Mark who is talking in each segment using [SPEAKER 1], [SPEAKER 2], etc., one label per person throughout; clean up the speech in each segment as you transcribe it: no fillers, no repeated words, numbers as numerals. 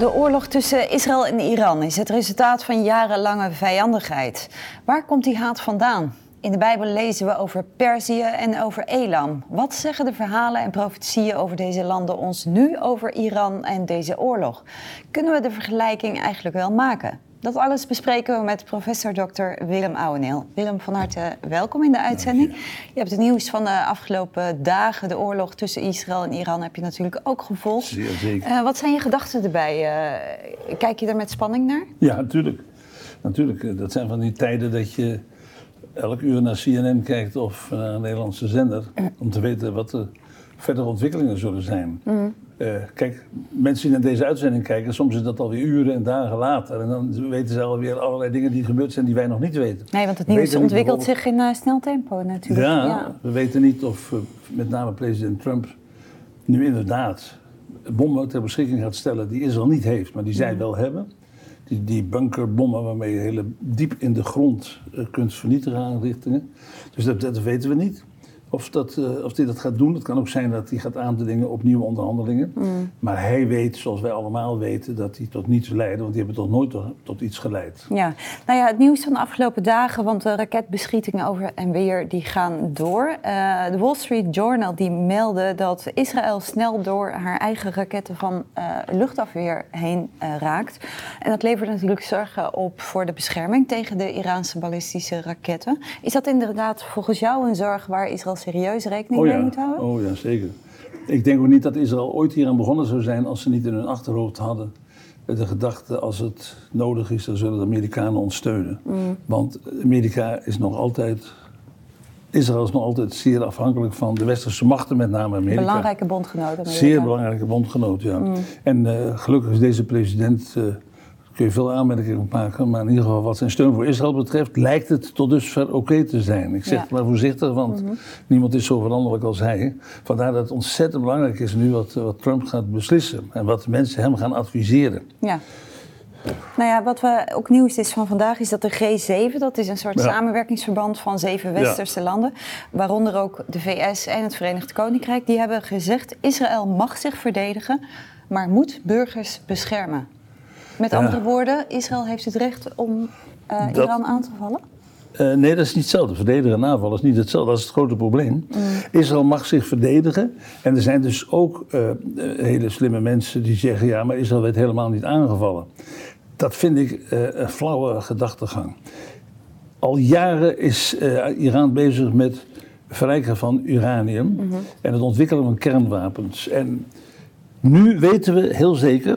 [SPEAKER 1] De oorlog tussen Israël en Iran is het resultaat van jarenlange vijandigheid. Waar komt die haat vandaan? In de Bijbel lezen we over Perzië en over Elam. Wat zeggen de verhalen en profetieën over deze landen ons nu over Iran en deze oorlog? Kunnen we de vergelijking eigenlijk wel maken? Dat alles bespreken we met professor Dr. Willem Ouweneel. Willem, van harte welkom in de uitzending. Je hebt het nieuws van de afgelopen dagen, de oorlog tussen Israël en Iran, heb je natuurlijk ook gevolgd.
[SPEAKER 2] Zeer zeker.
[SPEAKER 1] Wat zijn je gedachten erbij? Kijk je er met spanning naar?
[SPEAKER 2] Ja, natuurlijk. Dat zijn van die tijden dat je elk uur naar CNN kijkt of naar een Nederlandse zender, om te weten wat de verdere ontwikkelingen zullen zijn. Kijk, mensen die naar deze uitzending kijken, soms is dat alweer uren en dagen later. En dan weten ze alweer allerlei dingen die gebeurd zijn die wij nog niet weten.
[SPEAKER 1] Nee, want het nieuws ontwikkelt zich in snel tempo natuurlijk.
[SPEAKER 2] Ja, we weten niet of met name president Trump nu inderdaad bommen ter beschikking gaat stellen die Israël niet heeft, maar die zij wel hebben. Die bunkerbommen waarmee je hele diep in de grond kunt vernietigen aanrichtingen. Dus dat weten we niet. Of hij dat gaat doen. Het kan ook zijn dat hij gaat aandringen op nieuwe onderhandelingen. Maar hij weet, zoals wij allemaal weten, dat die tot niets leiden. Want die hebben toch nooit tot iets geleid.
[SPEAKER 1] Ja, nou ja, het nieuws van de afgelopen dagen, want de raketbeschietingen over en weer die gaan door. De Wall Street Journal die meldde dat Israël snel door haar eigen raketten van luchtafweer heen raakt. En dat levert natuurlijk zorgen op voor de bescherming tegen de Iraanse ballistische raketten. Is dat inderdaad volgens jou een zorg waar Israël serieus rekening mee moet houden?
[SPEAKER 2] Oh ja, zeker. Ik denk ook niet dat Israël ooit hieraan begonnen zou zijn als ze niet in hun achterhoofd hadden de gedachte, als het nodig is, dan zullen de Amerikanen ons steunen. Want Israël is nog altijd zeer afhankelijk van de westerse machten, met name Amerika.
[SPEAKER 1] Belangrijke bondgenoot Amerika.
[SPEAKER 2] Zeer belangrijke bondgenoot, ja. En gelukkig is deze president, kun je veel aanmerkingen op maken, maar in ieder geval wat zijn steun voor Israël betreft, lijkt het tot dusver oké te zijn. Ik zeg het maar voorzichtig, want niemand is zo veranderlijk als hij. Vandaar dat het ontzettend belangrijk is nu wat Trump gaat beslissen en wat mensen hem gaan adviseren.
[SPEAKER 1] Ja. Nou ja, wat ook nieuws is van vandaag is dat de G7, dat is een soort samenwerkingsverband van 7 westerse landen, waaronder ook de VS en het Verenigd Koninkrijk, die hebben gezegd: Israël mag zich verdedigen, maar moet burgers beschermen. Met andere woorden, Israël heeft het recht om Iran aan te vallen?
[SPEAKER 2] Nee, dat is niet hetzelfde. Verdedigen en aanvallen is niet hetzelfde. Dat is het grote probleem. Israël mag zich verdedigen. En er zijn dus ook hele slimme mensen die zeggen: ja, maar Israël werd helemaal niet aangevallen. Dat vind ik een flauwe gedachtegang. Al jaren is Iran bezig met verrijken van uranium en het ontwikkelen van kernwapens. En nu weten we heel zeker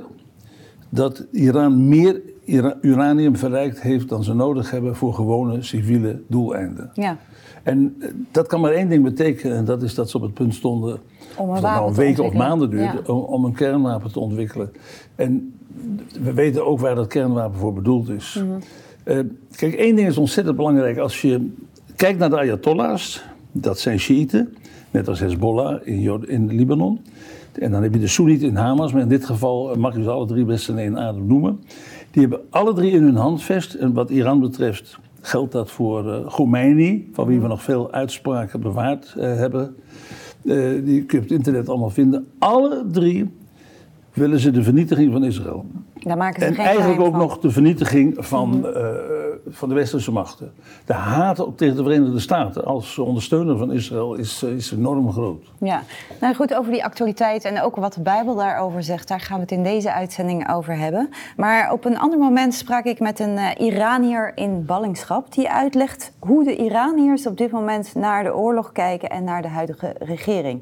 [SPEAKER 2] dat Iran meer uranium verrijkt heeft dan ze nodig hebben voor gewone civiele doeleinden. Ja. En dat kan maar één ding betekenen, en dat is dat ze op het punt stonden, of dat nou een week of maanden duurde, om een kernwapen te ontwikkelen. En we weten ook waar dat kernwapen voor bedoeld is. Kijk, één ding is ontzettend belangrijk. Als je kijkt naar de Ayatollahs, dat zijn Sjiïten, net als Hezbollah in Libanon. En dan heb je de Soenieten in Hamas, maar in dit geval mag je ze alle drie best in één adem noemen. Die hebben alle drie in hun handvest, en wat Iran betreft geldt dat voor Khomeini, van wie we nog veel uitspraken bewaard hebben. Die kun je op het internet allemaal vinden. Alle drie willen ze de vernietiging van Israël.
[SPEAKER 1] Daar maken ze
[SPEAKER 2] en
[SPEAKER 1] geen
[SPEAKER 2] eigenlijk ook
[SPEAKER 1] van.
[SPEAKER 2] nog de vernietiging van de westerse machten. De haat ook tegen de Verenigde Staten als ondersteuner van Israël is enorm groot.
[SPEAKER 1] Ja, nou goed, over die actualiteit en ook wat de Bijbel daarover zegt, daar gaan we het in deze uitzending over hebben. Maar op een ander moment sprak ik met een Iranier in ballingschap die uitlegt hoe de Iraniërs op dit moment naar de oorlog kijken en naar de huidige regering.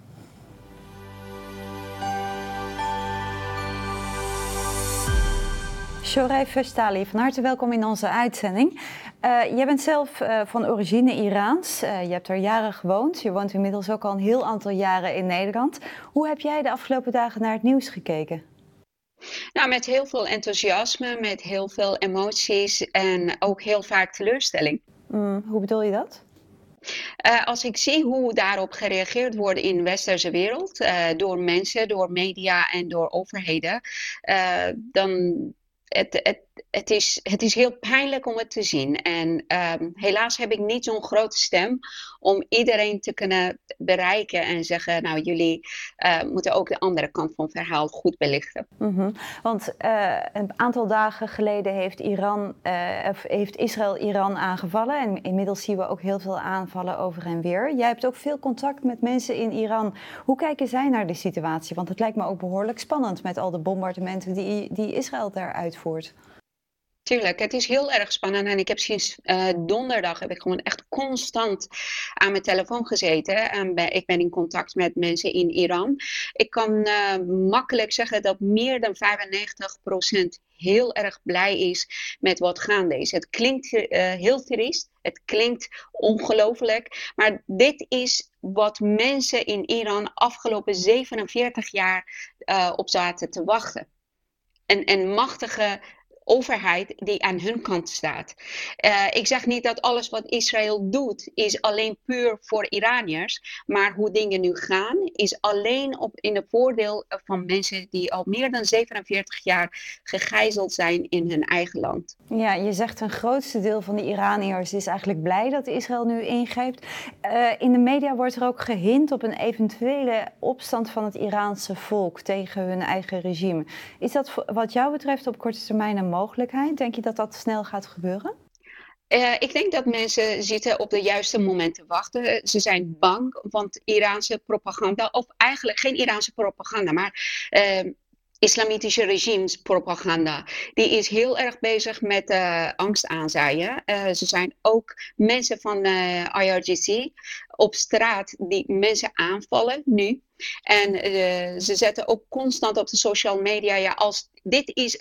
[SPEAKER 1] Shorai Vestali, van harte welkom in onze uitzending. Jij bent zelf van origine Iraans. Je hebt er jaren gewoond. Je woont inmiddels ook al een heel aantal jaren in Nederland. Hoe heb jij de afgelopen dagen naar het nieuws gekeken?
[SPEAKER 3] Nou, met heel veel enthousiasme, met heel veel emoties en ook heel vaak teleurstelling.
[SPEAKER 1] Hoe bedoel je dat?
[SPEAKER 3] Als ik zie hoe daarop gereageerd wordt in de westerse wereld, door mensen, door media en door overheden, dan het is heel pijnlijk om het te zien. En helaas heb ik niet zo'n grote stem om iedereen te kunnen bereiken en zeggen, nou jullie moeten ook de andere kant van het verhaal goed belichten.
[SPEAKER 1] Want een aantal dagen geleden heeft Israël Iran aangevallen. En inmiddels zien we ook heel veel aanvallen over en weer. Jij hebt ook veel contact met mensen in Iran. Hoe kijken zij naar de situatie? Want het lijkt me ook behoorlijk spannend met al de bombardementen die Israël daar uitvoert.
[SPEAKER 3] Tuurlijk, het is heel erg spannend en ik heb sinds donderdag heb ik gewoon echt constant aan mijn telefoon gezeten. Ik ben in contact met mensen in Iran. Ik kan makkelijk zeggen dat meer dan 95% heel erg blij is met wat gaande is. Het klinkt heel triest, het klinkt ongelooflijk, maar dit is wat mensen in Iran afgelopen 47 jaar op zaten te wachten. Een machtige overheid die aan hun kant staat. Ik zeg niet dat alles wat Israël doet is alleen puur voor Iraniërs, maar hoe dingen nu gaan is alleen in het voordeel van mensen die al meer dan 47 jaar gegijzeld zijn in hun eigen land.
[SPEAKER 1] Ja, je zegt een grootste deel van de Iraniërs is eigenlijk blij dat Israël nu ingrijpt. In de media wordt er ook gehint op een eventuele opstand van het Iraanse volk tegen hun eigen regime. Is dat wat jou betreft op korte termijn een mogelijkheid? Denk je dat dat snel gaat gebeuren?
[SPEAKER 3] Ik denk dat mensen zitten op de juiste moment te wachten. Ze zijn bang, want Iraanse propaganda, of eigenlijk geen Iraanse propaganda, maar islamitische regimes propaganda, die is heel erg bezig met angst aanzaaien. Ze zijn ook mensen van IRGC op straat die mensen aanvallen nu. En ze zetten ook constant op de social media, ja, als dit is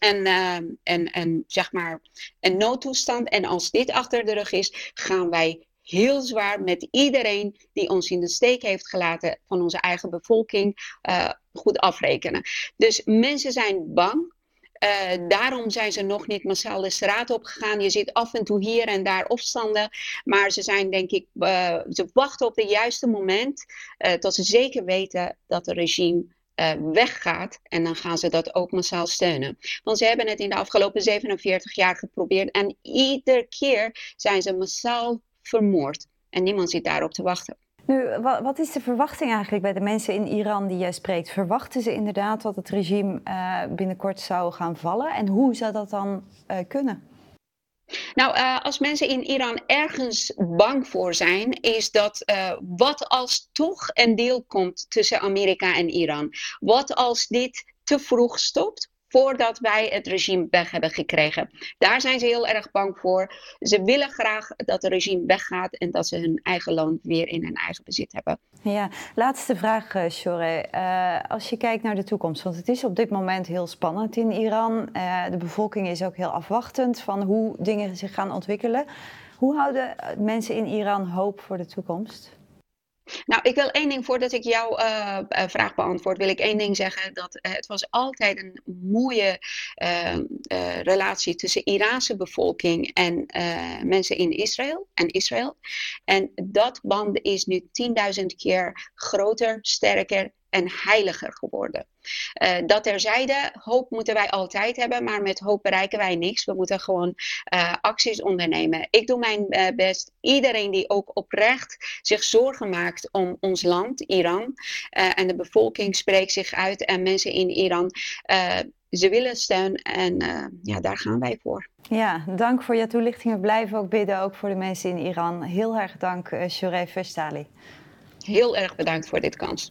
[SPEAKER 3] zeg maar een noodtoestand en als dit achter de rug is, gaan wij heel zwaar met iedereen die ons in de steek heeft gelaten van onze eigen bevolking goed afrekenen. Dus mensen zijn bang. Daarom zijn ze nog niet massaal de straat op gegaan. Je ziet af en toe hier en daar opstanden. Maar ze zijn, denk ik, ze wachten op het juiste moment tot ze zeker weten dat het regime weggaat. En dan gaan ze dat ook massaal steunen. Want ze hebben het in de afgelopen 47 jaar geprobeerd. En iedere keer zijn ze massaal vermoord. En niemand zit daarop te wachten.
[SPEAKER 1] Nu, wat is de verwachting eigenlijk bij de mensen in Iran die jij spreekt? Verwachten ze inderdaad dat het regime binnenkort zou gaan vallen? En hoe zou dat dan kunnen?
[SPEAKER 3] Nou, als mensen in Iran ergens bang voor zijn, is dat wat als toch een deal komt tussen Amerika en Iran? Wat als dit te vroeg stopt? Voordat wij het regime weg hebben gekregen. Daar zijn ze heel erg bang voor. Ze willen graag dat het regime weggaat en dat ze hun eigen land weer in hun eigen bezit hebben.
[SPEAKER 1] Ja, laatste vraag, Shoreh. Als je kijkt naar de toekomst, want het is op dit moment heel spannend in Iran. De bevolking is ook heel afwachtend van hoe dingen zich gaan ontwikkelen. Hoe houden mensen in Iran hoop voor de toekomst?
[SPEAKER 3] Nou, ik wil één ding, voordat ik jouw vraag beantwoord, wil ik één ding zeggen. Dat het was altijd een mooie relatie tussen de Iraanse bevolking en mensen in Israël. En dat band is nu 10.000 keer groter, sterker en heiliger geworden. Dat terzijde, hoop moeten wij altijd hebben, maar met hoop bereiken wij niks. We moeten gewoon acties ondernemen. Ik doe mijn best. Iedereen die ook oprecht zich zorgen maakt om ons land, Iran, en de bevolking spreekt zich uit en mensen in Iran, ze willen steun en daar gaan wij voor.
[SPEAKER 1] Ja, dank voor je toelichtingen. Blijven ook bidden, ook voor de mensen in Iran. Heel erg dank, Shoreh Fershtali.
[SPEAKER 3] Heel erg bedankt voor dit kans.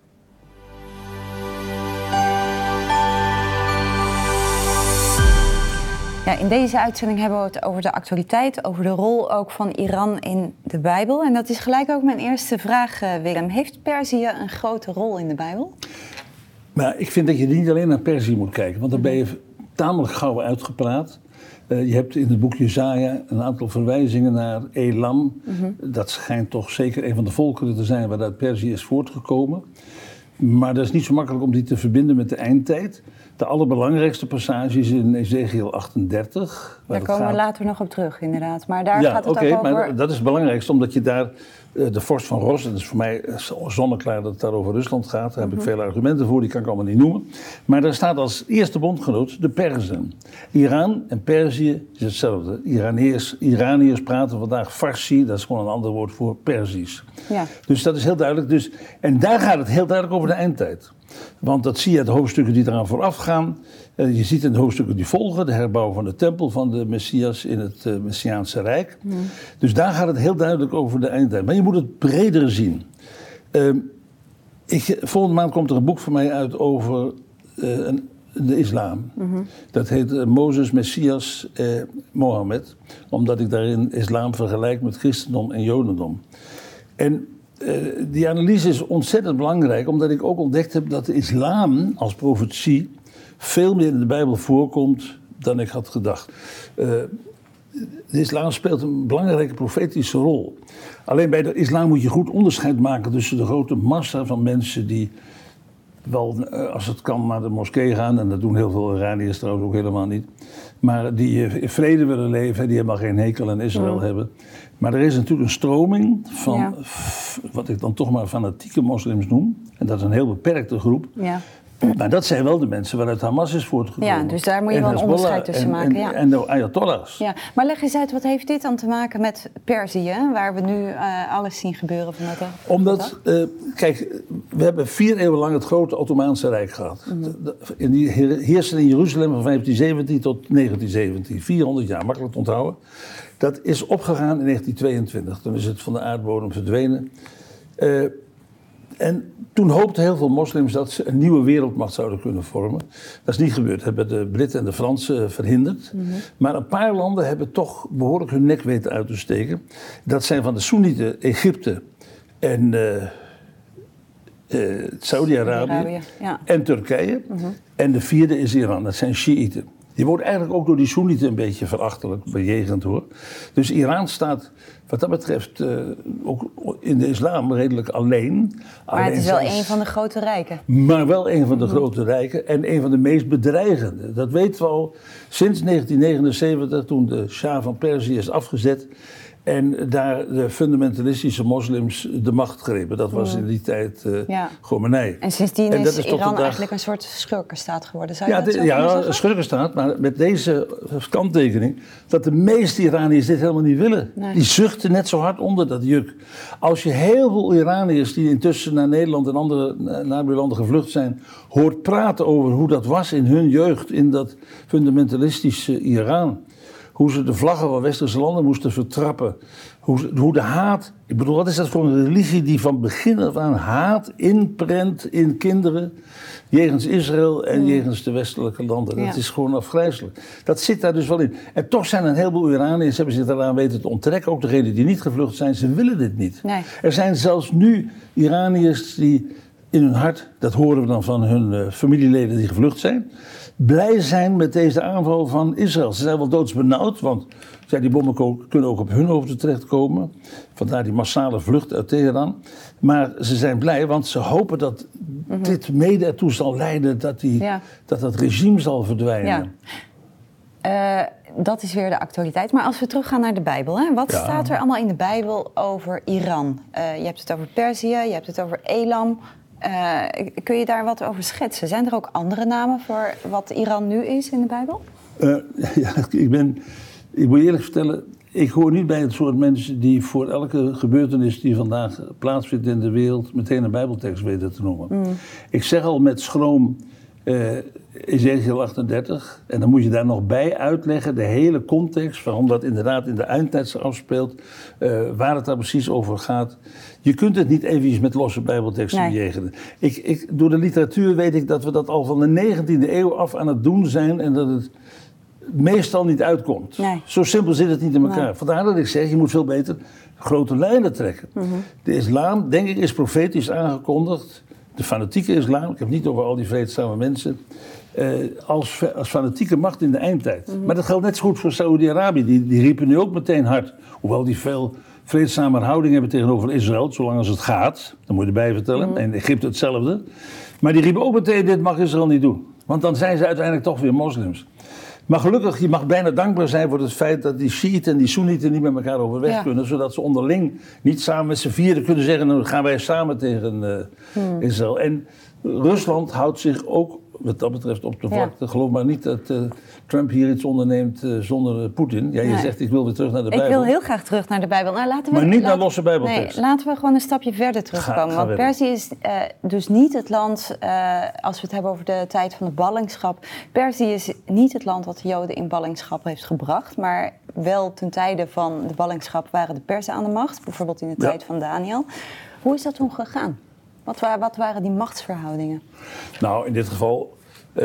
[SPEAKER 1] Ja, in deze uitzending hebben we het over de actualiteit, over de rol ook van Iran in de Bijbel. En dat is gelijk ook mijn eerste vraag, Willem. Heeft Perzië een grote rol in de Bijbel?
[SPEAKER 2] Maar ik vind dat je niet alleen naar Perzië moet kijken, want dan ben je tamelijk gauw uitgepraat. Je hebt in het boek Jesaja een aantal verwijzingen naar Elam. Dat schijnt toch zeker een van de volkeren te zijn waaruit Perzië is voortgekomen. Maar dat is niet zo makkelijk om die te verbinden met de eindtijd. De allerbelangrijkste passage is in Ezekiel 38.
[SPEAKER 1] Daar komen we later nog op terug, inderdaad. Maar daar gaat het ook over...
[SPEAKER 2] maar dat is het belangrijkste, omdat je daar de vorst van Ros, en het is voor mij zonneklaar dat het daar over Rusland gaat. Daar heb ik veel argumenten voor, die kan ik allemaal niet noemen. Maar daar staat als eerste bondgenoot de Perzen. Iran en Perzië is hetzelfde. Iraniërs praten vandaag Farsi, dat is gewoon een ander woord voor Perzisch.
[SPEAKER 1] Ja.
[SPEAKER 2] Dus dat is heel duidelijk. Dus, en daar gaat het heel duidelijk over de eindtijd. Want dat zie je uit de hoofdstukken die eraan vooraf gaan. Je ziet in de hoofdstukken die volgen, de herbouw van de tempel van de Messias in het Messiaanse Rijk. Dus daar gaat het heel duidelijk over de eindtijd. Maar je moet het breder zien. Volgende maand komt er een boek van mij uit over de islam. Dat heet Mozes, Messias, Mohammed. Omdat ik daarin islam vergelijk met christendom en jodendom. En die analyse is ontzettend belangrijk, omdat ik ook ontdekt heb dat de islam als profetie veel meer in de Bijbel voorkomt dan ik had gedacht. De islam speelt een belangrijke profetische rol. Alleen bij de islam moet je goed onderscheid maken tussen de grote massa van mensen die wel, als het kan, naar de moskee gaan. En dat doen heel veel Iraniërs trouwens ook helemaal niet. Maar die in vrede willen leven, die helemaal geen hekel aan Israël hebben. Maar er is natuurlijk een stroming van, wat ik dan toch maar fanatieke moslims noem. En dat is een heel beperkte groep. Ja. Maar dat zijn wel de mensen waaruit Hamas is voortgekomen.
[SPEAKER 1] Ja, dus daar moet je wel een onderscheid tussen maken.
[SPEAKER 2] En de Ayatollahs.
[SPEAKER 1] Ja, maar leg eens uit, wat heeft dit dan te maken met Perzië, waar we nu alles zien gebeuren vanuit de...
[SPEAKER 2] Omdat, kijk, we hebben 4 eeuwen lang het grote Ottomaanse Rijk gehad. Die heerste in Jeruzalem van 1517 tot 1917. 400 jaar, makkelijk te onthouden. Dat is opgegaan in 1922. Toen is het van de aardbodem verdwenen. En toen hoopten heel veel moslims dat ze een nieuwe wereldmacht zouden kunnen vormen. Dat is niet gebeurd. Dat hebben de Britten en de Fransen verhinderd. Maar een paar landen hebben toch behoorlijk hun nek weten uit te steken. Dat zijn van de Soenieten Egypte en Saudi-Arabië en Turkije. En de 4e is Iran, dat zijn Sjiïten. Die wordt eigenlijk ook door die Soenieten een beetje verachtelijk bejegend, hoor. Dus Iran staat wat dat betreft ook in de islam redelijk alleen.
[SPEAKER 1] Maar het is wel een van de grote rijken.
[SPEAKER 2] Maar wel een van de grote rijken en een van de meest bedreigende. Dat weten we al sinds 1979, toen de Shah van Perzië is afgezet. En daar de fundamentalistische moslims de macht grepen. Dat was in die tijd Khomeini.
[SPEAKER 1] En sindsdien is Iran eigenlijk een soort schurkenstaat geworden. Zou je dat zo
[SPEAKER 2] zeggen? Een schurkenstaat, maar met deze kanttekening dat de meeste Iraniërs dit helemaal niet willen. Nee. Die zuchten net zo hard onder dat juk. Als je heel veel Iraniërs die intussen naar Nederland en andere nabuurlanden gevlucht zijn, hoort praten over hoe dat was in hun jeugd, in dat fundamentalistische Iran. Hoe ze de vlaggen van westerse landen moesten vertrappen. Hoe de haat... Ik bedoel, wat is dat voor een religie die van begin af aan haat inprent in kinderen jegens Israël en jegens de westelijke landen. Dat is gewoon afgrijselijk. Dat zit daar dus wel in. En toch zijn een heleboel Iraniërs, hebben zich daaraan weten te onttrekken. Ook degenen die niet gevlucht zijn, ze willen dit niet. Nee. Er zijn zelfs nu Iraniërs die in hun hart, dat horen we dan van hun familieleden die gevlucht zijn, blij zijn met deze aanval van Israël. Ze zijn wel doodsbenauwd, want die bommen kunnen ook op hun hoofden terechtkomen. Vandaar die massale vlucht uit Teheran. Maar ze zijn blij, want ze hopen dat dit mede ertoe zal leiden dat dat regime zal verdwijnen.
[SPEAKER 1] Ja. Dat is weer de actualiteit. Maar als we teruggaan naar de Bijbel, hè? Wat staat er allemaal in de Bijbel over Iran? Je hebt het over Perzië, je hebt het over Elam. Kun je daar wat over schetsen? Zijn er ook andere namen voor wat Iran nu is in de Bijbel?
[SPEAKER 2] Ik moet je eerlijk vertellen, ik hoor niet bij het soort mensen die voor elke gebeurtenis die vandaag plaatsvindt in de wereld meteen een Bijbeltekst weten te noemen. Ik zeg al met schroom Ezekiel 38 en dan moet je daar nog bij uitleggen de hele context waarom dat inderdaad in de eindtijd zich afspeelt, waar het daar precies over gaat. Je kunt het niet eventjes met losse Bijbelteksten bejegenen. Door de literatuur weet ik dat we dat al van de 19e eeuw af aan het doen zijn en dat het meestal niet uitkomt. Nee. Zo simpel zit het niet in elkaar. Nee. Vandaar dat ik zeg, je moet veel beter grote lijnen trekken. De islam, denk ik, is profetisch aangekondigd. De fanatieke islam, ik heb het niet over al die vreedzame mensen, als fanatieke macht in de eindtijd. Maar dat geldt net zo goed voor Saudi-Arabië. Die riepen nu ook meteen hard. Hoewel die veel vreedzamer houding hebben tegenover Israël, zolang als het gaat. Dat moet je erbij vertellen. En Egypte hetzelfde. Maar die riepen ook meteen, dit mag Israël niet doen. Want dan zijn ze uiteindelijk toch weer moslims. Maar gelukkig, je mag bijna dankbaar zijn voor het feit dat die Shiiten en die Soenieten niet met elkaar overweg kunnen. Zodat ze onderling niet samen met z'n vieren kunnen zeggen, nou gaan wij samen tegen Israël. En Rusland houdt zich ook wat dat betreft op de vlakte. Geloof maar niet dat Trump hier iets onderneemt zonder Poetin. Ja, je zegt ik wil weer terug naar de Bijbel.
[SPEAKER 1] Ik wil heel graag terug naar de Bijbel. Nou,
[SPEAKER 2] maar niet naar losse Bijbeltekst.
[SPEAKER 1] Nee, laten we gewoon een stapje verder terugkomen. Want Perzië is dus niet het land, als we het hebben over de tijd van de ballingschap. Perzië is niet het land dat de Joden in ballingschap heeft gebracht. Maar wel ten tijde van de ballingschap waren de Perzen aan de macht. Bijvoorbeeld in de tijd van Daniel. Hoe is dat toen gegaan? Wat waren die machtsverhoudingen?
[SPEAKER 2] Nou, in dit geval,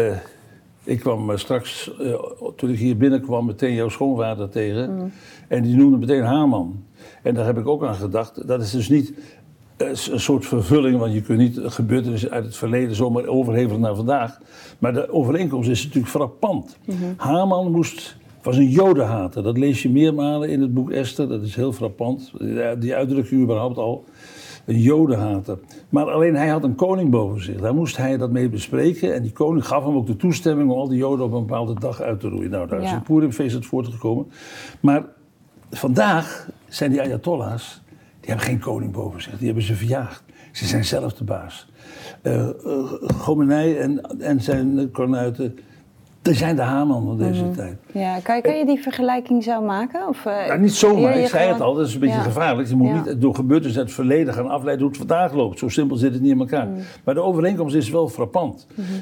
[SPEAKER 2] ik kwam straks, toen ik hier binnenkwam, meteen jouw schoonvader tegen. En die noemde meteen Haman. En daar heb ik ook aan gedacht. Dat is dus niet een soort vervulling, want je kunt niet gebeurtenissen uit het verleden zomaar overhevelen naar vandaag. Maar de overeenkomst is natuurlijk frappant. Haman was een jodenhater. Dat lees je meermalen in het boek Esther. Dat is heel frappant. Die uitdrukking überhaupt al. Een jodenhater. Maar alleen hij had een koning boven zich. Daar moest hij dat mee bespreken. En die koning gaf hem ook de toestemming om al die joden op een bepaalde dag uit te roeien. Nou, daar is een Purimfeest uit voortgekomen. Maar vandaag zijn die Ayatollahs, die hebben geen koning boven zich. Die hebben ze verjaagd. Ze zijn zelf de baas. Khomeini en zijn kornuiten, die zijn de Haman van deze tijd.
[SPEAKER 1] Ja, kan je die vergelijking zo maken? Of,
[SPEAKER 2] niet zomaar, ik zei het al, dat is een beetje gevaarlijk. Je moet niet door gebeurtenissen uit het verleden gaan afleiden hoe het vandaag loopt. Zo simpel zit het niet in elkaar. Maar de overeenkomst is wel frappant.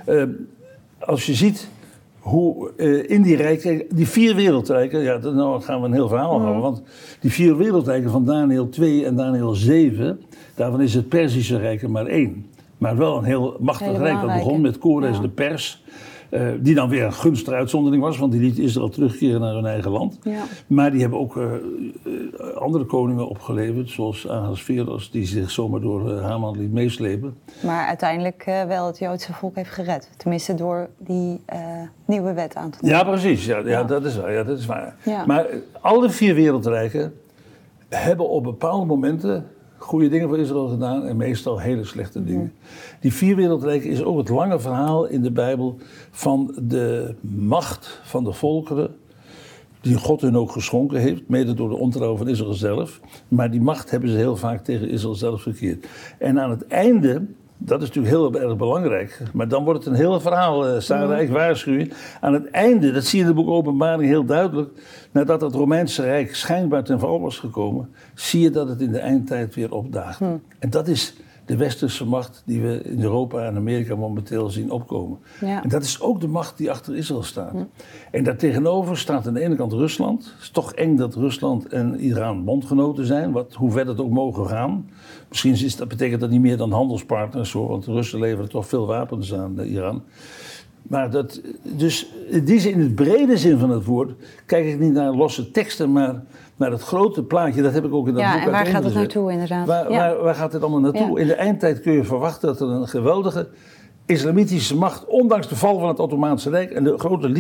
[SPEAKER 2] Als je ziet hoe in die rijken, die 4 wereldrijken, dan gaan we een heel verhaal houden. Want die 4 wereldrijken van Daniel 2 en Daniel 7, daarvan is het Perzische Rijk er maar 1. Maar wel een heel machtig rijk. Dat begon met Kores de Pers. Die dan weer een gunstige uitzondering was, want die liet Israël terugkeren naar hun eigen land. Ja. Maar die hebben ook andere koningen opgeleverd, zoals Ahasveros, die zich zomaar door Haman liet meeslepen.
[SPEAKER 1] Maar uiteindelijk wel het Joodse volk heeft gered. Tenminste door die nieuwe wet aan te nemen.
[SPEAKER 2] Ja, precies. Ja, dat is waar. Ja, dat is waar. Ja. Maar alle 4 wereldrijken hebben op bepaalde momenten goede dingen voor Israël gedaan en meestal hele slechte dingen. Die 4 wereldrijken is ook het lange verhaal in de Bijbel van de macht van de volkeren, die God hun ook geschonken heeft, mede door de ontrouw van Israël zelf. Maar die macht hebben ze heel vaak tegen Israël zelf verkeerd. En aan het einde, dat is natuurlijk heel erg belangrijk, maar dan wordt het een heel verhaal, Sarah, ik waarschuw je. Aan het einde, dat zie je in het boek Openbaring heel duidelijk, nadat het Romeinse Rijk schijnbaar ten val was gekomen, zie je dat het in de eindtijd weer opdaagt. En dat is de westerse macht die we in Europa en Amerika momenteel zien opkomen. Ja. En dat is ook de macht die achter Israël staat. En daartegenover staat aan de ene kant Rusland. Het is toch eng dat Rusland en Iran bondgenoten zijn, hoe ver dat ook mogen gaan. Misschien betekent dat niet meer dan handelspartners, hoor, want de Russen leveren toch veel wapens aan Iran. Maar dus in het brede zin van het woord kijk ik niet naar losse teksten, maar naar het grote plaatje. Dat heb ik ook in dat boek
[SPEAKER 1] en waar gaat het naartoe inderdaad?
[SPEAKER 2] Waar gaat het allemaal naartoe? Ja. In de eindtijd kun je verwachten dat er een geweldige islamitische macht, ondanks de val van het Ottomaanse Rijk en de grote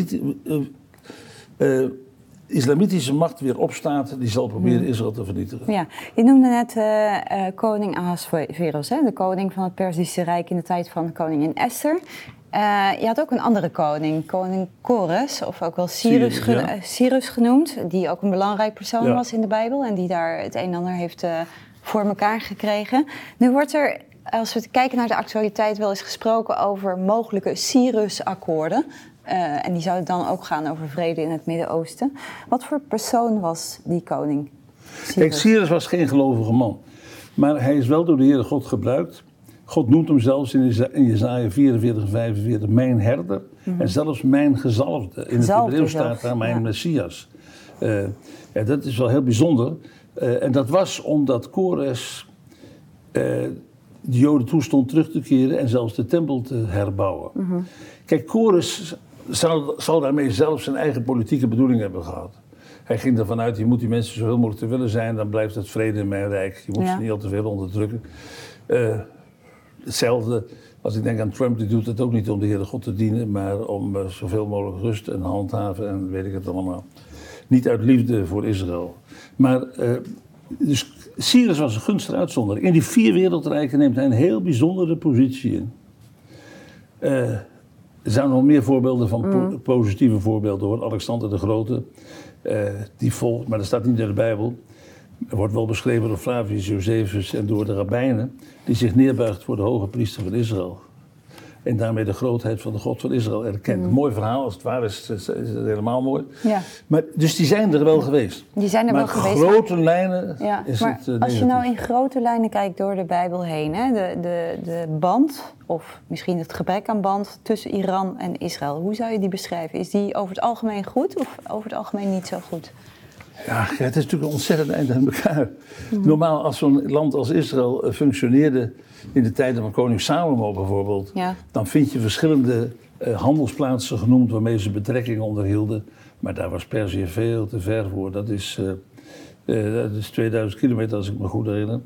[SPEAKER 2] islamitische macht weer opstaat, die zal proberen Israël te vernietigen.
[SPEAKER 1] Ja, je noemde net koning Ahasveros, de koning van het Perzische Rijk in de tijd van koningin Esther. Je had ook een andere koning Kores, of ook wel Cyrus genoemd, die ook een belangrijk persoon was in de Bijbel en die daar het een en ander heeft voor elkaar gekregen. Nu wordt er, als we kijken naar de actualiteit, wel eens gesproken over mogelijke Cyrus-akkoorden. En die zouden dan ook gaan over vrede in het Midden-Oosten. Wat voor persoon was die koning?
[SPEAKER 2] Kijk, Cyrus was geen gelovige man, maar hij is wel door de Heere God gebruikt. God noemt hem zelfs in Jesaja 44 en 45 mijn herder en zelfs mijn gezalfde. In het Hebreeuws staat daar mijn Messias. Dat is wel heel bijzonder. En dat was omdat Kores de Joden toestond terug te keren en zelfs de tempel te herbouwen. Kijk, Kores zal daarmee zelf zijn eigen politieke bedoeling hebben gehad. Hij ging ervan uit, je moet die mensen zoveel mogelijk te willen zijn, dan blijft het vrede in mijn rijk. Je moet ze niet al te veel onderdrukken. Hetzelfde als ik denk aan Trump, die doet het ook niet om de Heere God te dienen, maar om zoveel mogelijk rust en handhaven en weet ik het allemaal. Niet uit liefde voor Israël. Maar dus Cyrus was een gunstige uitzondering. In die 4 wereldrijken neemt hij een heel bijzondere positie in. Er zijn nog meer voorbeelden van positieve voorbeelden hoor. Alexander de Grote, die volgt, maar dat staat niet in de Bijbel. Er wordt wel beschreven door Flavius Josephus en door de rabbijnen, die zich neerbuigt voor de hoge priester van Israël. En daarmee de grootheid van de God van Israël erkent. Mooi verhaal, als het ware is het helemaal mooi. Ja. Maar, dus die zijn er wel geweest.
[SPEAKER 1] Die zijn er
[SPEAKER 2] maar
[SPEAKER 1] wel geweest.
[SPEAKER 2] Maar grote lijnen is
[SPEAKER 1] maar
[SPEAKER 2] het negatief.
[SPEAKER 1] Als je nou in grote lijnen kijkt door de Bijbel heen, hè, de band, of misschien het gebrek aan band tussen Iran en Israël. Hoe zou je die beschrijven? Is die over het algemeen goed of over het algemeen niet zo goed?
[SPEAKER 2] Ja, het is natuurlijk een ontzettend eind aan elkaar. Normaal, als zo'n land als Israël functioneerde in de tijden van koning Salomo bijvoorbeeld, dan vind je verschillende handelsplaatsen genoemd waarmee ze betrekkingen onderhielden. Maar daar was Perzië veel te ver voor. Dat is 2000 kilometer, als ik me goed herinner.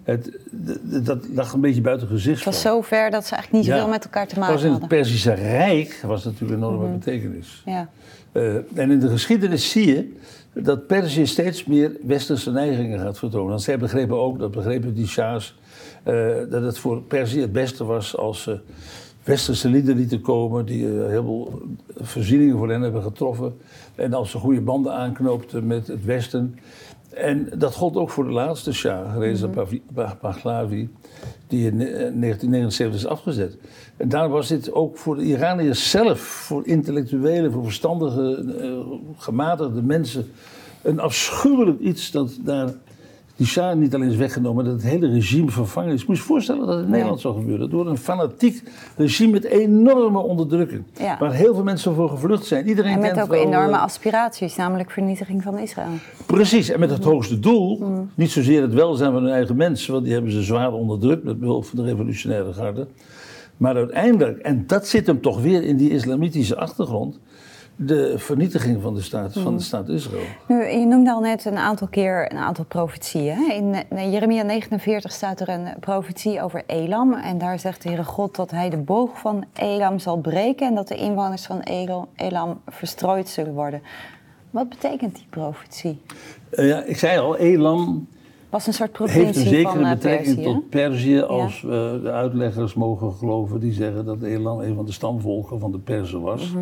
[SPEAKER 2] Dat lag een beetje buiten gezicht.
[SPEAKER 1] Het was zo ver dat ze eigenlijk niet zoveel met elkaar te maken hadden.
[SPEAKER 2] In het Perzische Rijk was natuurlijk een enorme betekenis. Ja. En in de geschiedenis zie je dat Perzië steeds meer westerse neigingen gaat vertonen. Want zij begrepen ook, dat begrepen die Shahs, dat het voor Perzië het beste was als ze westerse lieden lieten komen die heel veel voorzieningen voor hen hebben getroffen. En als ze goede banden aanknoopten met het Westen. En dat gold ook voor de laatste Shah, Reza Pahlavi, die in 1979 is afgezet. En daar was dit ook voor de Iraniërs zelf, voor intellectuelen, voor verstandige, gematigde mensen, een afschuwelijk iets dat daar die Shah niet alleen is weggenomen, dat het hele regime vervangen is. Je moet je voorstellen dat het in Nederland zou gebeuren. Door een fanatiek regime met enorme onderdrukking. Ja. Waar heel veel mensen voor gevlucht zijn. Iedereen
[SPEAKER 1] en met
[SPEAKER 2] kent
[SPEAKER 1] ook enorme aspiraties, namelijk vernietiging van Israël.
[SPEAKER 2] Precies, en met het hoogste doel, niet zozeer het welzijn van hun eigen mensen, want die hebben ze zwaar onderdrukt met behulp van de revolutionaire garde. Maar uiteindelijk, en dat zit hem toch weer in die islamitische achtergrond, de vernietiging van de staat Israël.
[SPEAKER 1] Nu, je noemde al net een aantal keer een aantal profetieën. Hè? In Jeremia 49 staat er een profetie over Elam. En daar zegt de Heere God dat hij de boog van Elam zal breken en dat de inwoners van Elam verstrooid zullen worden. Wat betekent die profetie?
[SPEAKER 2] Ja, ik zei al, Elam
[SPEAKER 1] was een soort
[SPEAKER 2] heeft een zekere betrekking
[SPEAKER 1] Perzië.
[SPEAKER 2] tot Perzië, als de uitleggers mogen geloven die zeggen dat Elam een van de stamvolken van de Perzen was.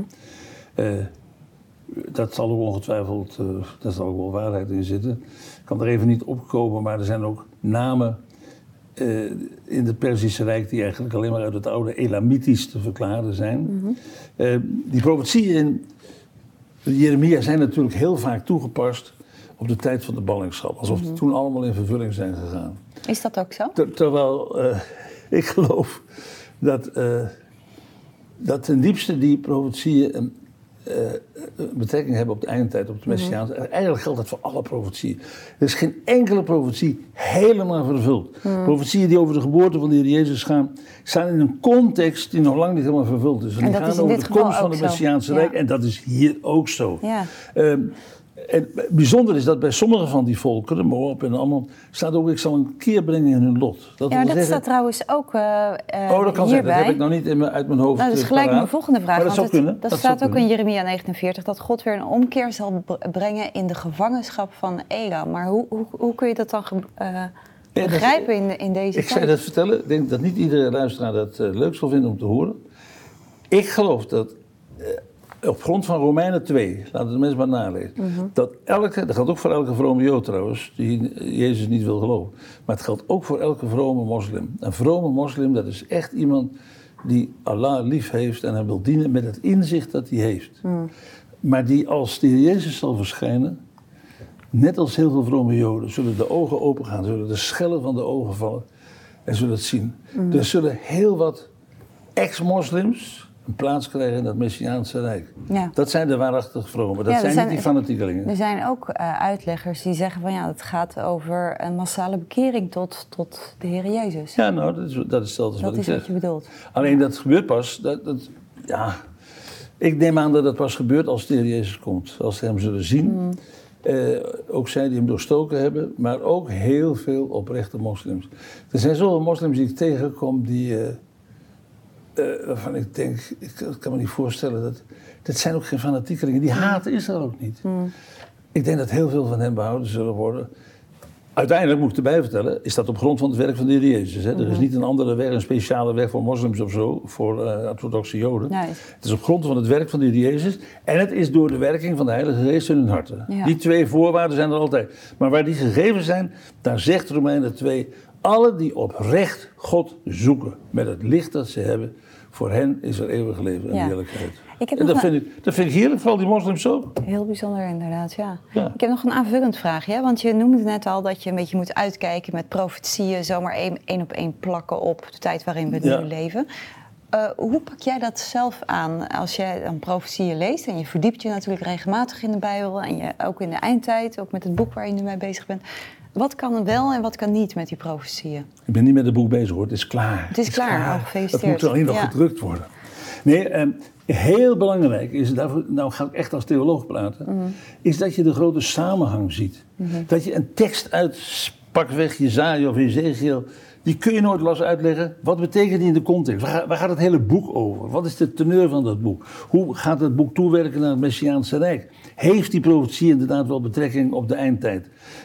[SPEAKER 2] Dat zal ook ongetwijfeld, daar zal ook wel waarheid in zitten. Ik kan er even niet opkomen, maar er zijn ook namen in het Perzische Rijk die eigenlijk alleen maar uit het oude Elamitisch te verklaren zijn. Die profetieën in Jeremia zijn natuurlijk heel vaak toegepast op de tijd van de ballingschap. Alsof die toen allemaal in vervulling zijn gegaan.
[SPEAKER 1] Is dat ook zo?
[SPEAKER 2] Terwijl ik geloof dat ten diepste die profetieën betrekking hebben op de eindtijd, op de Messiaanse. Eigenlijk geldt dat voor alle profetieën. Er is geen enkele profetie helemaal vervuld. Profetieën die over de geboorte van de Heer Jezus gaan, staan in een context die nog lang niet helemaal vervuld is. En die gaan over de komst van het Messiaanse Rijk. En dat is hier ook zo. Ja. En bijzonder is dat bij sommige van die volkeren, Moab en allemaal, staat ook: ik zal een keer brengen in hun lot.
[SPEAKER 1] Dat staat trouwens ook
[SPEAKER 2] dat kan zijn. Dat heb ik nog niet uit mijn hoofd.
[SPEAKER 1] Nou, dat is gelijk mijn volgende vraag.
[SPEAKER 2] Maar dat zou kunnen.
[SPEAKER 1] Dat staat ook in Jeremia 49, dat God weer een omkeer zal brengen in de gevangenschap van Elam. Maar hoe kun je dat dan begrijpen in deze tijd?
[SPEAKER 2] Ik zou je dat vertellen. Ik denk dat niet iedere luisteraar dat leuk zal vinden om te horen. Ik geloof dat op grond van Romeinen 2, laten de mensen maar nalezen, dat geldt ook voor elke vrome Jood trouwens, die Jezus niet wil geloven, maar het geldt ook voor elke vrome moslim. Een vrome moslim, dat is echt iemand die Allah lief heeft en hem wil dienen met het inzicht dat hij heeft. Maar die als de Heer Jezus zal verschijnen, net als heel veel vrome Joden, zullen de ogen open gaan, zullen de schellen van de ogen vallen en zullen het zien. Er zullen heel wat ex-moslims een plaats krijgen in dat Messiaanse Rijk. Ja. Dat zijn de waarachtig vromen, dat zijn niet die fanatiekelingen.
[SPEAKER 1] Er zijn ook uitleggers die zeggen van het gaat over een massale bekering tot de Heer Jezus.
[SPEAKER 2] Ja, nou, dat is wat ik zeg.
[SPEAKER 1] Dat is wat je bedoelt.
[SPEAKER 2] Alleen dat gebeurt pas, ik neem aan dat dat pas gebeurt als de Heer Jezus komt. Als ze hem zullen zien. Ook zij die hem doorstoken hebben, maar ook heel veel oprechte moslims. Er zijn zoveel moslims die ik tegenkom die waarvan ik denk, ik kan me niet voorstellen, dat zijn ook geen fanatiekelingen. Die haten Israël ook niet. Ik denk dat heel veel van hen behouden zullen worden. Uiteindelijk, moet ik erbij vertellen, is dat op grond van het werk van de Heer Jezus. Hè? Er is niet een andere weg, een speciale weg voor moslims of zo, voor orthodoxe Joden.
[SPEAKER 1] Nee.
[SPEAKER 2] Het is op grond van het werk van de Heer Jezus en het is door de werking van de Heilige Geest in hun harten.
[SPEAKER 1] Ja.
[SPEAKER 2] Die 2 voorwaarden zijn er altijd. Maar waar die gegeven zijn, daar zegt Romeinen 2, alle die oprecht God zoeken met het licht dat ze hebben, voor hen is er eeuwig leven en heerlijkheid. En dat vind ik heerlijk, vooral die moslims ook.
[SPEAKER 1] Heel bijzonder inderdaad, ja. Ik heb nog een aanvullend vraagje. Want je noemde net al dat je een beetje moet uitkijken met profetieën, zomaar één op één plakken op de tijd waarin we nu leven. Hoe pak jij dat zelf aan als jij dan profetieën leest? En je verdiept je natuurlijk regelmatig in de Bijbel en je ook in de eindtijd, ook met het boek waar je nu mee bezig bent. Wat kan wel en wat kan niet met die profetieën?
[SPEAKER 2] Ik ben niet met het boek bezig hoor, het is klaar.
[SPEAKER 1] Het is klaar. Oh, gefeliciteerd.
[SPEAKER 2] Het moet alleen nog gedrukt worden. Nee, heel belangrijk is, nou ga ik echt als theoloog praten, is dat je de grote samenhang ziet. Dat je een tekst uit pakweg Jesaja of Ezekiel, die kun je nooit los uitleggen. Wat betekent die in de context? Waar gaat het hele boek over? Wat is de teneur van dat boek? Hoe gaat het boek toewerken naar het Messiaanse Rijk? Heeft die profetie inderdaad wel betrekking op de eindtijd?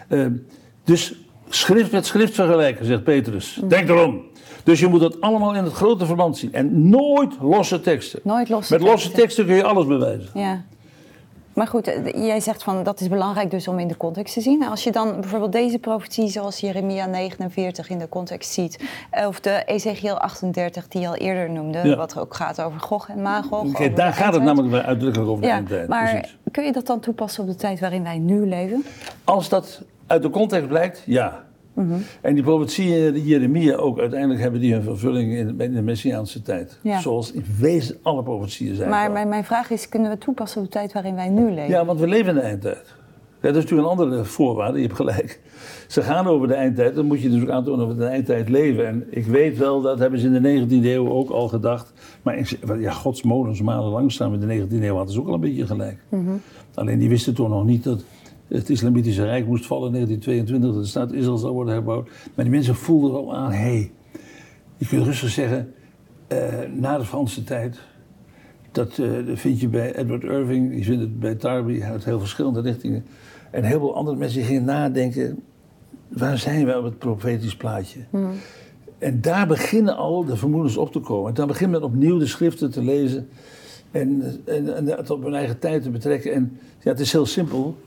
[SPEAKER 2] Dus schrift met schrift vergelijken, zegt Petrus. Denk erom. Dus je moet dat allemaal in het grote verband zien. En nooit losse teksten. Met losse teksten kun je alles bewijzen.
[SPEAKER 1] Ja. Maar goed, jij zegt van dat is belangrijk dus om in de context te zien. Als je dan bijvoorbeeld deze profetie zoals Jeremia 49 in de context ziet. Of de Ezekiel 38 die je al eerder noemde. Wat ook gaat over Gog en Magog.
[SPEAKER 2] Okay, daar gaat het namelijk uitdrukkelijk over de eindtijd.
[SPEAKER 1] Maar
[SPEAKER 2] precies.
[SPEAKER 1] Kun je dat dan toepassen op de tijd waarin wij nu leven?
[SPEAKER 2] Als dat uit de context blijkt, ja. En die profetieën die Jeremia ook, uiteindelijk hebben die hun vervulling in de Messiaanse tijd. Ja. Zoals in wezen alle profetieën zijn.
[SPEAKER 1] Maar mijn vraag is, kunnen we het toepassen op de tijd waarin wij nu leven?
[SPEAKER 2] Ja, want we leven in de eindtijd. Ja, dat is natuurlijk een andere voorwaarde, je hebt gelijk. Ze gaan over de eindtijd, dan moet je dus ook aantonen dat we in de eindtijd leven. En ik weet wel, dat hebben ze in de 19e eeuw ook al gedacht. Maar ja, Gods molens malen langzaam. In de 19e eeuw hadden ze ook al een beetje gelijk. Alleen die wisten toch nog niet dat het Islamitische Rijk moest vallen in 1922, dat de staat Israël zou worden herbouwd. Maar die mensen voelden wel aan, je kunt rustig zeggen, na de Franse tijd, dat vind je bij Edward Irving, je vindt het bij Darby uit heel verschillende richtingen. En heel veel andere mensen gingen nadenken, waar zijn wij op het profetisch plaatje? En daar beginnen al de vermoedens op te komen. En dan begint men opnieuw de schriften te lezen en het op hun eigen tijd te betrekken. En ja, het is heel simpel.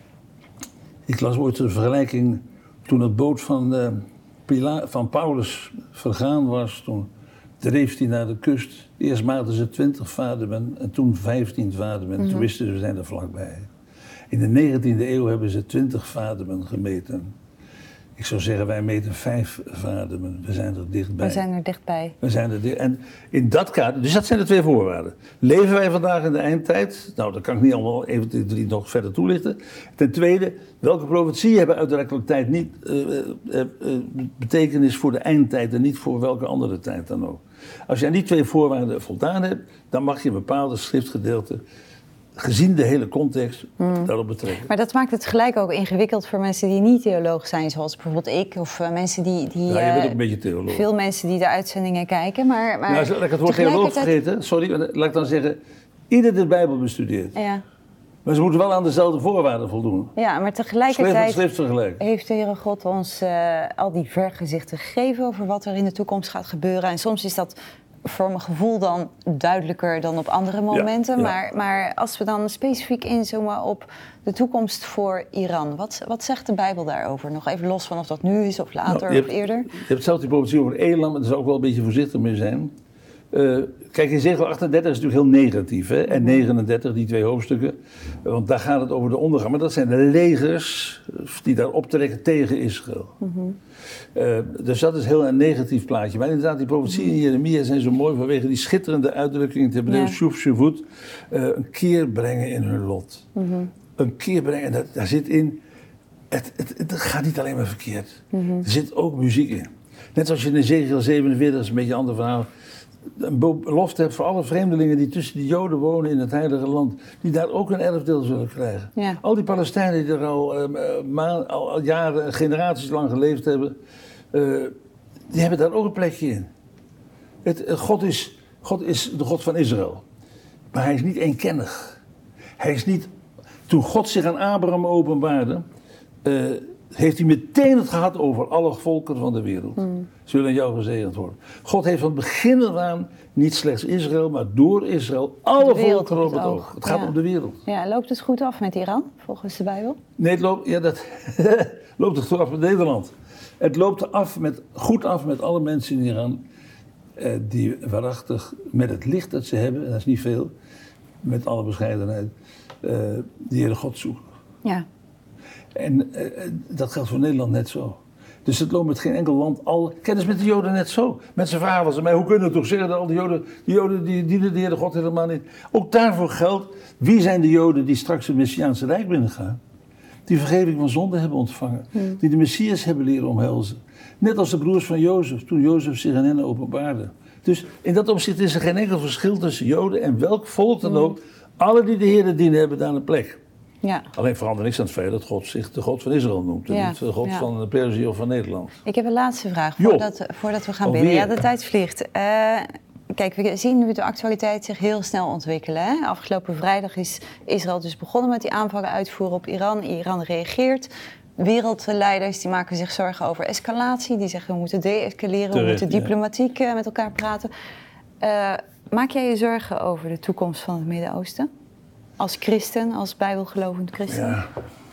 [SPEAKER 2] Ik las ooit een vergelijking toen het boot van Paulus vergaan was. Toen dreef hij naar de kust. Eerst maakten ze 20 vademen en toen 15 vademen. Toen wisten ze, we zijn er vlakbij. In de 19e eeuw hebben ze 20 vademen gemeten. Ik zou zeggen, wij meten 5 vademen. We zijn er dichtbij. We zijn er dichtbij. En in dat kader, dus dat zijn de 2 voorwaarden. Leven wij vandaag in de eindtijd? Nou, dat kan ik niet allemaal even 3 nog verder toelichten. Ten tweede, welke profetieën hebben uitdrukkelijk tijd niet betekenis voor de eindtijd en niet voor welke andere tijd dan ook. Als je aan die 2 voorwaarden voldaan hebt, dan mag je een bepaalde schriftgedeelte, gezien de hele context, daarop betrekken.
[SPEAKER 1] Maar dat maakt het gelijk ook ingewikkeld voor mensen die niet theoloog zijn, zoals bijvoorbeeld ik, of mensen die
[SPEAKER 2] ja, je bent ook een beetje theoloog.
[SPEAKER 1] Veel mensen die de uitzendingen kijken, maar
[SPEAKER 2] nou, laat ik het woord theoloog vergeten. Sorry, laat ik dan zeggen, ieder de Bijbel bestudeert.
[SPEAKER 1] Ja.
[SPEAKER 2] Maar ze moeten wel aan dezelfde voorwaarden voldoen.
[SPEAKER 1] Ja, maar tegelijkertijd
[SPEAKER 2] schrift
[SPEAKER 1] heeft de Heere God ons al die vergezichten gegeven over wat er in de toekomst gaat gebeuren. En soms is dat voor mijn gevoel dan duidelijker dan op andere momenten. Ja. Maar als we dan specifiek inzoomen op de toekomst voor Iran, wat zegt de Bijbel daarover? Nog even los van of dat nu is of later of eerder.
[SPEAKER 2] Je hebt zelf die profetie over Elam, en daar zou ook wel een beetje voorzichtig mee zijn. Kijk, Ezekiel 38 is natuurlijk heel negatief, hè? En 39, die 2 hoofdstukken. Want daar gaat het over de ondergang. Maar dat zijn de legers die daar optrekken tegen Israël. Dus dat is heel een negatief plaatje. Maar inderdaad, die profetieën in Jeremia zijn zo mooi vanwege die schitterende uitdrukking in het Hebreeuws, shuv shavut, een keer brengen in hun lot. Een keer brengen, en daar zit in, het gaat niet alleen maar verkeerd. Er zit ook muziek in. Net zoals je in Ezekiel 47, dat is een beetje een ander verhaal, een belofte hebt voor alle vreemdelingen die tussen de Joden wonen in het Heilige Land, die daar ook een erfdeel zullen krijgen. Ja. Al die Palestijnen die er al jaren, generaties lang geleefd hebben, die hebben daar ook een plekje in. God is de God van Israël, maar hij is niet eenkennig. Hij is niet, toen God zich aan Abraham openbaarde, heeft hij meteen het gehad over alle volkeren van de wereld. Ze willen in jou gezegend worden. God heeft van het begin af aan niet slechts Israël, maar door Israël alle volkeren op het oog. Het gaat om de wereld.
[SPEAKER 1] Ja, loopt het goed af met Iran, volgens de Bijbel?
[SPEAKER 2] Nee, dat loopt het goed af met Nederland. Het loopt goed af met alle mensen in Iran die waarachtig met het licht dat ze hebben, en dat is niet veel, met alle bescheidenheid, die Heere God zoeken.
[SPEAKER 1] Ja.
[SPEAKER 2] En dat geldt voor Nederland net zo. Dus het loopt met geen enkel land al. Kennis met de Joden net zo. Mensen vragen ze mij, hoe kunnen we toch zeggen dat al die Joden die dienen de Heere God helemaal niet. Ook daarvoor geldt, wie zijn de Joden die straks het Messiaanse Rijk binnengaan? Die vergeving van zonde hebben ontvangen. Die de Messias hebben leren omhelzen. Net als de broers van Jozef, toen Jozef zich aan hen openbaarde. Dus in dat opzicht is er geen enkel verschil tussen Joden en welk volk dan ook. Alle die de Heere dienen hebben daar een plek.
[SPEAKER 1] Ja.
[SPEAKER 2] Alleen verandert niks aan het feit dat God zich de God van Israël noemt. En niet de God van Perzië of van Nederland.
[SPEAKER 1] Ik heb een laatste vraag voordat we gaan
[SPEAKER 2] Alweer.
[SPEAKER 1] bidden. Ja, de tijd vliegt. Kijk, we zien nu de actualiteit zich heel snel ontwikkelen. Hè? Afgelopen vrijdag is Israël dus begonnen met die aanvallen uitvoeren op Iran. Iran reageert. Wereldleiders die maken zich zorgen over escalatie. Die zeggen we moeten de-escaleren, we moeten diplomatiek met elkaar praten. Maak jij je zorgen over de toekomst van het Midden-Oosten? Als christen, als bijbelgelovend christen?
[SPEAKER 2] Ja,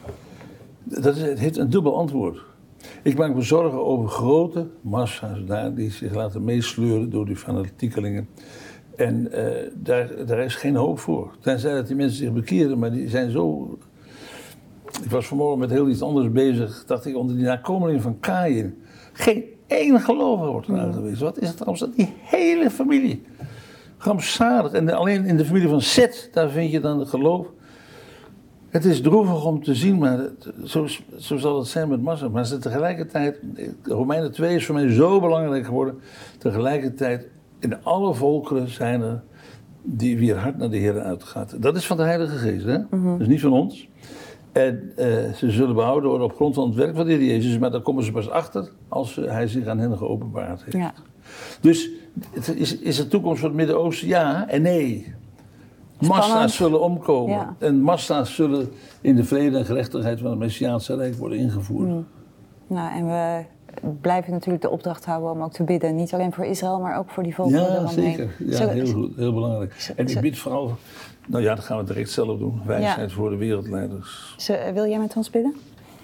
[SPEAKER 2] het heeft een dubbel antwoord. Ik maak me zorgen over grote massa's daar die zich laten meesleuren door die fanatiekelingen. En daar is geen hoop voor. Tenzij dat die mensen zich bekeren, maar die zijn zo... Ik was vanmorgen met heel iets anders bezig, dacht ik, onder die nakomelingen van Kaïn. Geen één gelovige wordt eruit geweest. Wat is het dan? Die hele familie. Rampzalig. En alleen in de familie van Seth, daar vind je dan het geloof. Het is droevig om te zien, maar zo zal het zijn met massa. Maar tegelijkertijd, Romeinen 2 is voor mij zo belangrijk geworden. Tegelijkertijd, in alle volkeren zijn er die weer hard naar de Heer uitgaat. Dat is van de Heilige Geest, hè? Dat is niet van ons. En ze zullen behouden worden op grond van het werk van de Heer Jezus. Maar daar komen ze pas achter als hij zich aan hen geopenbaard heeft. Ja. Dus is de toekomst van het Midden-Oosten ja en nee. Massa's zullen omkomen. Ja. En massa's zullen in de vrede en gerechtigheid van het Messiaanse Rijk worden ingevoerd.
[SPEAKER 1] Nou, en we blijven natuurlijk de opdracht houden om ook te bidden. Niet alleen voor Israël, maar ook voor die volkeren eromheen.
[SPEAKER 2] Zeker. Ja, heel goed. Heel belangrijk. En ik bid vooral... Nou ja, dat gaan we direct zelf doen. Wijsheid voor de wereldleiders.
[SPEAKER 1] Wil jij met ons bidden?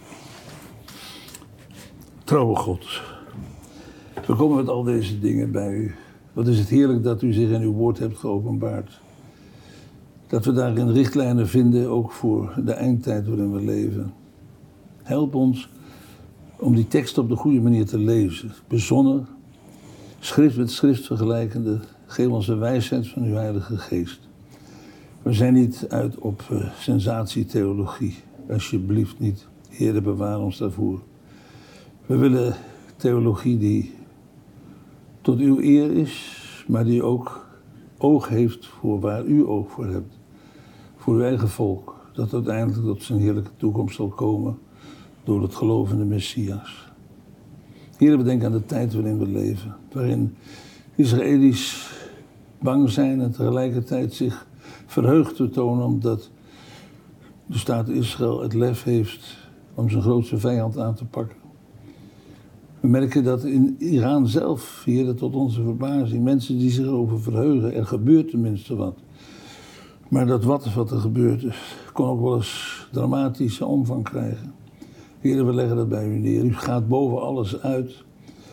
[SPEAKER 2] Trouwe God, we komen met al deze dingen bij u. Wat is het heerlijk dat u zich in uw woord hebt geopenbaard. Dat we daarin richtlijnen vinden, ook voor de eindtijd waarin we leven. Help ons om die tekst op de goede manier te lezen. Bezonnen, schrift met schrift vergelijkende. Geef ons de wijsheid van uw Heilige Geest. We zijn niet uit op sensatietheologie. Alsjeblieft niet. Heere, bewaar ons daarvoor. We willen theologie die tot uw eer is, maar die ook oog heeft voor waar u oog voor hebt. Voor uw eigen volk, dat uiteindelijk tot zijn heerlijke toekomst zal komen door het gelovende Messias. Heere, we denken aan de tijd waarin we leven, waarin Israëli's bang zijn en tegelijkertijd zich verheugd te tonen omdat de staat Israël het lef heeft om zijn grootste vijand aan te pakken. We merken dat in Iran zelf, Heer, tot onze verbazing, mensen die zich erover verheugen, er gebeurt tenminste wat. Maar dat wat er gebeurt kon ook wel eens dramatische omvang krijgen. Heer, we leggen dat bij u neer. U gaat boven alles uit.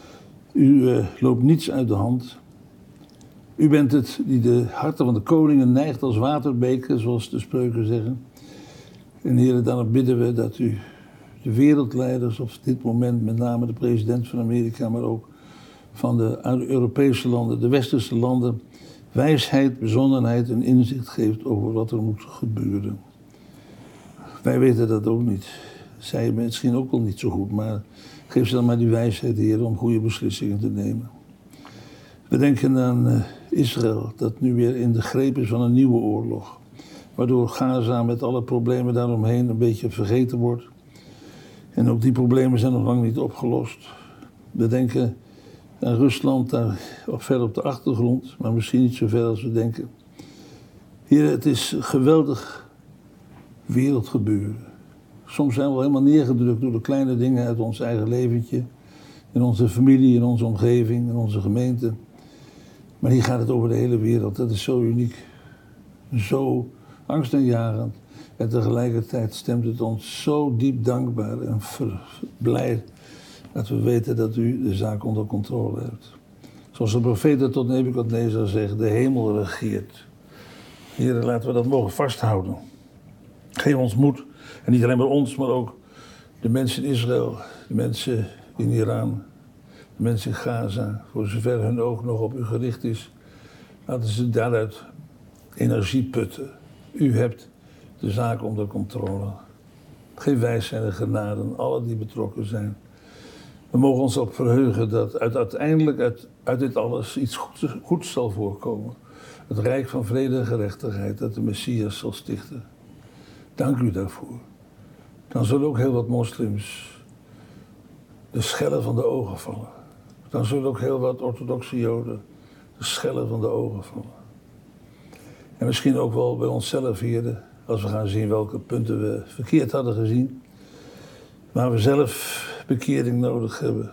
[SPEAKER 2] U loopt niets uit de hand. U bent het die de harten van de koningen neigt als waterbeken, zoals de spreuken zeggen. En Heer, dan bidden we dat u de wereldleiders, op dit moment met name de president van Amerika, maar ook van de Europese landen, de westerse landen, wijsheid, bezonnenheid en inzicht geeft over wat er moet gebeuren. Wij weten dat ook niet. Zij misschien ook al niet zo goed, maar geef ze dan maar die wijsheid, Heer, om goede beslissingen te nemen. We denken aan Israël, dat nu weer in de greep is van een nieuwe oorlog. Waardoor Gaza met alle problemen daaromheen een beetje vergeten wordt. En ook die problemen zijn nog lang niet opgelost. We denken aan Rusland, daar ver op de achtergrond, maar misschien niet zo ver als we denken. Heer, het is geweldig wereldgebeuren. Soms zijn we wel helemaal neergedrukt door de kleine dingen uit ons eigen leventje. In onze familie, in onze omgeving, in onze gemeente. Maar hier gaat het over de hele wereld. Dat is zo uniek. Zo angstaanjagend. En tegelijkertijd stemt het ons zo diep dankbaar en blij dat we weten dat u de zaak onder controle hebt. Zoals de profeet tot Nebukadnezar zegt, de hemel regeert. Heren, laten we dat mogen vasthouden. Geef ons moed. En niet alleen maar ons, maar ook de mensen in Israël, de mensen in Iran, de mensen in Gaza, voor zover hun oog nog op u gericht is. Laten ze daaruit energie putten. U hebt de zaak onder controle. Geef wijsheid en genade aan allen die betrokken zijn. We mogen ons ook verheugen dat uiteindelijk uit dit alles iets goeds zal voorkomen. Het rijk van vrede en gerechtigheid dat de Messias zal stichten. Dank u daarvoor. Dan zullen ook heel wat moslims de schellen van de ogen vallen. Dan zullen ook heel wat orthodoxe Joden de schellen van de ogen vallen. En misschien ook wel bij onszelf, heren, als we gaan zien welke punten we verkeerd hadden gezien. Waar we zelf bekering nodig hebben.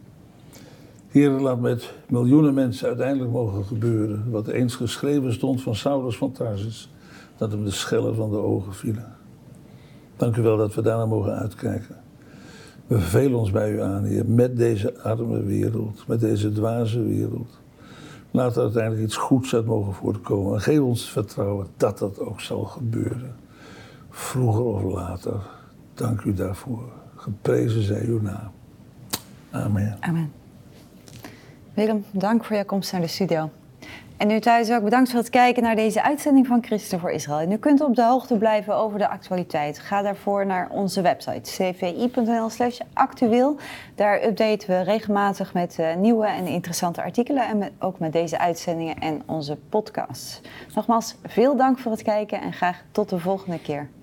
[SPEAKER 2] Heren, laat met miljoenen mensen uiteindelijk mogen gebeuren wat eens geschreven stond van Saulus van Tarsus, dat hem de schellen van de ogen vielen. Dank u wel dat we daarna mogen uitkijken. We vervelen ons bij u aan, Heer, met deze arme wereld, met deze dwaze wereld. Laat er uiteindelijk iets goeds uit mogen voortkomen. En geef ons vertrouwen dat dat ook zal gebeuren. Vroeger of later. Dank u daarvoor. Geprezen zij uw naam. Amen.
[SPEAKER 1] Amen. Willem, dank voor jouw komst naar de studio. En u thuis ook bedankt voor het kijken naar deze uitzending van Christen voor Israël. En u kunt op de hoogte blijven over de actualiteit. Ga daarvoor naar onze website cvi.nl/actueel. Daar updaten we regelmatig met nieuwe en interessante artikelen en ook met deze uitzendingen en onze podcasts. Nogmaals, veel dank voor het kijken en graag tot de volgende keer.